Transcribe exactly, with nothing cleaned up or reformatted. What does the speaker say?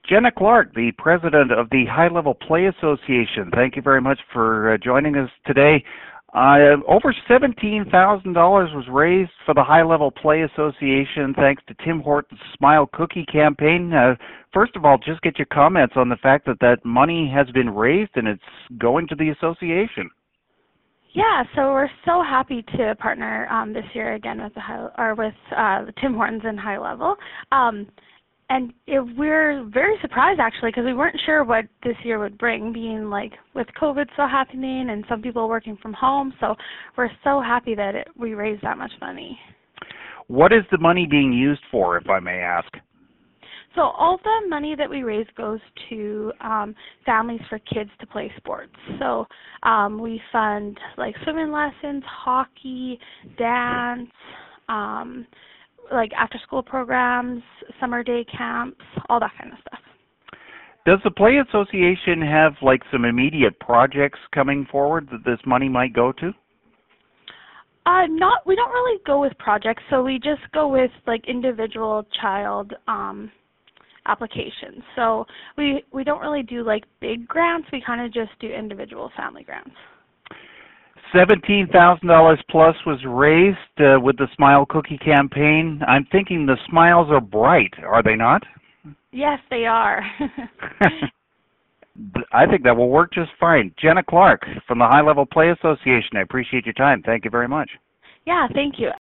Jenna Clark, the president of the High Level Play Association. Thank you very much for uh, joining us today. Uh, over seventeen thousand dollars was raised for the High Level Play Association thanks to Tim Hortons Smile Cookie campaign. Uh, first of all, just get your comments on the fact that that money has been raised and it's going to the association. Yeah, so we're so happy to partner um, this year again with the high, or with uh, Tim Hortons and High Level. Um, And it, we're very surprised, actually, because we weren't sure what this year would bring, being like with COVID still happening and some people working from home. So we're so happy that it, we raised that much money. What is the money being used for, if I may ask? So all the money that we raise goes to um, families for kids to play sports. So um, we fund like swimming lessons, hockey, dance, um, like after-school programs, summer day camps, all that kind of stuff. Does the Play Association have like some immediate projects coming forward that this money might go to? Uh, not. We don't really go with projects, so we just go with like individual child um, applications. So we we don't really do like big grants. We kind of just do individual family grants. seventeen thousand dollars plus was raised uh, with the Smile Cookie campaign. I'm thinking the smiles are bright, are they not? Yes, they are. I think that will work just fine. Jenna Clark from the High Level Play Association, I appreciate your time. Thank you very much. Yeah, thank you.